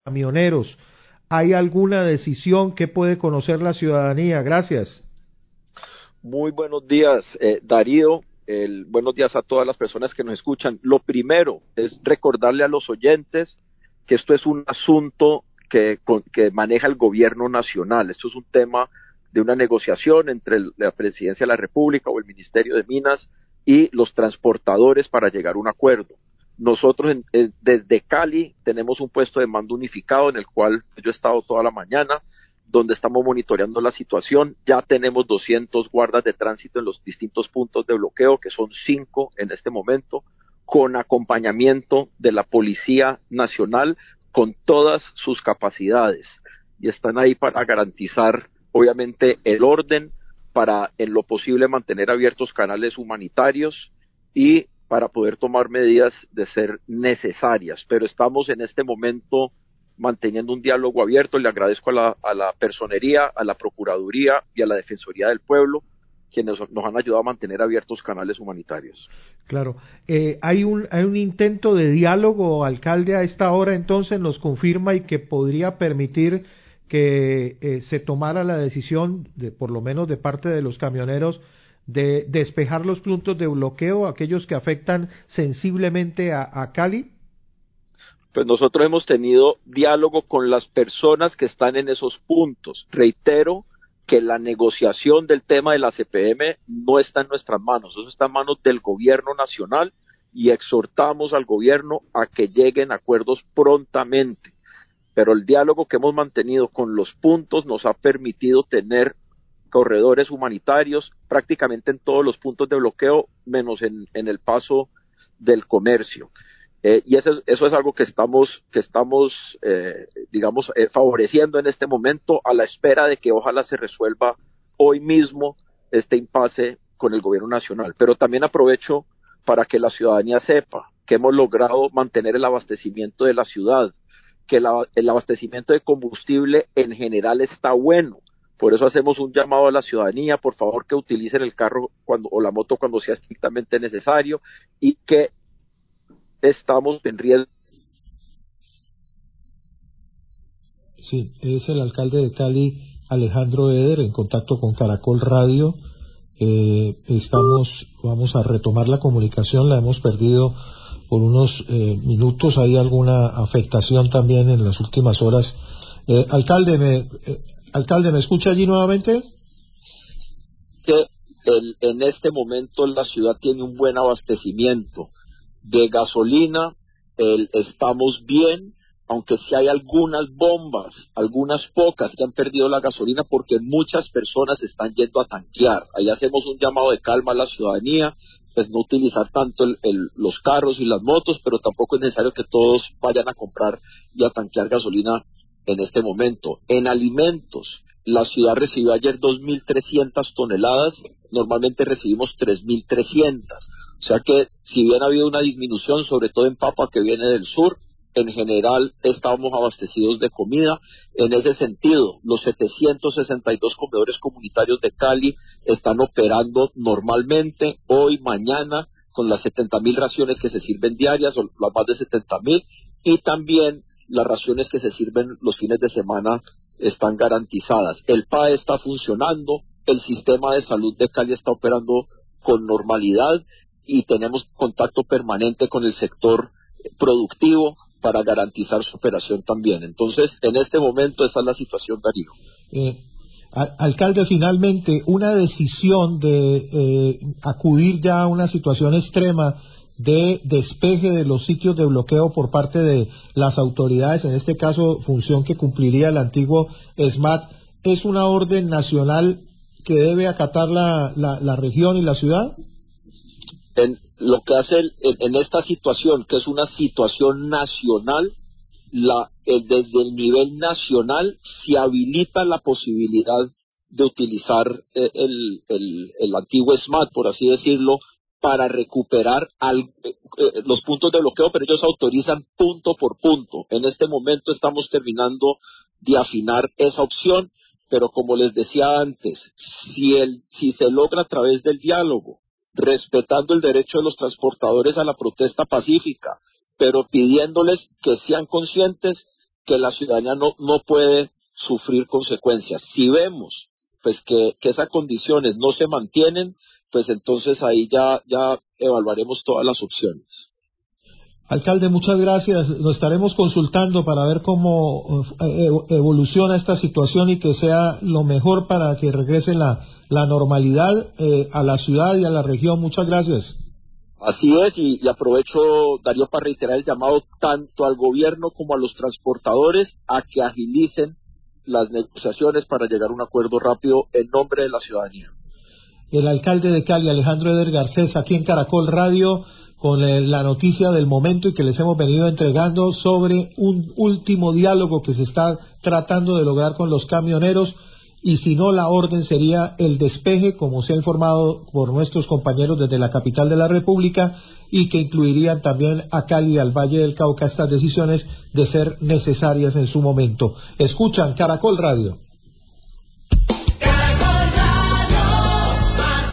camioneros. ¿Hay alguna decisión que puede conocer la ciudadanía? Gracias. Muy buenos días, Darío. Buenos días a todas las personas que nos escuchan. Lo primero es recordarle a los oyentes que esto es un asunto que maneja el gobierno nacional. Esto es un tema de una negociación entre la Presidencia de la República o el Ministerio de Minas y los transportadores para llegar a un acuerdo. Nosotros desde Cali tenemos un puesto de mando unificado en el cual yo he estado toda la mañana, donde estamos monitoreando la situación. Ya tenemos 200 guardas de tránsito en los distintos puntos de bloqueo, que son 5 en este momento, con acompañamiento de la Policía Nacional con todas sus capacidades. Y están ahí para garantizar, obviamente, el orden, para en lo posible mantener abiertos canales humanitarios y para poder tomar medidas de ser necesarias. Pero estamos en este momento manteniendo un diálogo abierto. Le agradezco a la personería, a la Procuraduría y a la Defensoría del Pueblo, quienes nos han ayudado a mantener abiertos canales humanitarios. Claro. ¿Hay un intento de diálogo, alcalde, a esta hora entonces nos confirma y que podría permitir que se tomara la decisión, por lo menos de parte de los camioneros, de despejar los puntos de bloqueo, aquellos que afectan sensiblemente a Cali? Pues nosotros hemos tenido diálogo con las personas que están en esos puntos. Reitero que la negociación del tema de la CPM no está en nuestras manos, eso está en manos del gobierno nacional, y exhortamos al gobierno a que lleguen a acuerdos prontamente. Pero el diálogo que hemos mantenido con los puntos nos ha permitido tener corredores humanitarios prácticamente en todos los puntos de bloqueo, menos en el paso del comercio. Y eso es algo que estamos favoreciendo en este momento, a la espera de que ojalá se resuelva hoy mismo este impasse con el gobierno nacional. Pero también aprovecho para que la ciudadanía sepa que hemos logrado mantener el abastecimiento de la ciudad, que el abastecimiento de combustible en general está bueno. Por eso hacemos un llamado a la ciudadanía, por favor, que utilicen el carro o la moto cuando sea estrictamente necesario, y que estamos en riesgo. Sí, es el alcalde de Cali, Alejandro Eder, en contacto con Caracol Radio. Vamos a retomar la comunicación, la hemos perdido por unos minutos. Hay alguna afectación también en las últimas horas. Alcalde, ¿me escucha allí nuevamente? Que en este momento la ciudad tiene un buen abastecimiento de gasolina, estamos bien, aunque sí hay algunas bombas, algunas pocas que han perdido la gasolina porque muchas personas están yendo a tanquear. Ahí hacemos un llamado de calma a la ciudadanía, pues no utilizar tanto los carros y las motos, pero tampoco es necesario que todos vayan a comprar y a tanquear gasolina en este momento. En alimentos, la ciudad recibió ayer 2.300 toneladas, normalmente recibimos 3.300. O sea que si bien ha habido una disminución, sobre todo en papa que viene del sur, en general estamos abastecidos de comida. En ese sentido, los 762 comedores comunitarios de Cali están operando normalmente, hoy, mañana, con las 70.000 raciones que se sirven diarias, o las más de 70.000, y también las raciones que se sirven los fines de semana están garantizadas. El PAE está funcionando, el sistema de salud de Cali está operando con normalidad, y tenemos contacto permanente con el sector productivo para garantizar su operación también. Entonces, en este momento esa es la situación, Darío. Alcalde, finalmente, una decisión de acudir ya a una situación extrema de despeje de los sitios de bloqueo por parte de las autoridades, en este caso función que cumpliría el antiguo SMAT, ¿es una orden nacional que debe acatar la región y la ciudad? En lo que hace en esta situación, que es una situación nacional, desde el nivel nacional se habilita la posibilidad de utilizar el antiguo SMAT, por así decirlo, para recuperar los puntos de bloqueo, pero ellos autorizan punto por punto. En este momento estamos terminando de afinar esa opción, pero como les decía antes, si se logra a través del diálogo, respetando el derecho de los transportadores a la protesta pacífica, pero pidiéndoles que sean conscientes que la ciudadanía no puede sufrir consecuencias. Si vemos pues que esas condiciones no se mantienen, pues entonces ahí ya evaluaremos todas las opciones. Alcalde, muchas gracias. Nos estaremos consultando para ver cómo evoluciona esta situación y que sea lo mejor para que regrese la normalidad a la ciudad y a la región. Muchas gracias. Así es, y aprovecho, Darío, para reiterar el llamado tanto al gobierno como a los transportadores a que agilicen las negociaciones para llegar a un acuerdo rápido en nombre de la ciudadanía. El alcalde de Cali, Alejandro Eder Garcés, aquí en Caracol Radio, con la noticia del momento y que les hemos venido entregando sobre un último diálogo que se está tratando de lograr con los camioneros, y si no, la orden sería el despeje, como se ha informado por nuestros compañeros desde la capital de la República, y que incluirían también a Cali y al Valle del Cauca estas decisiones de ser necesarias en su momento. Escuchan Caracol Radio.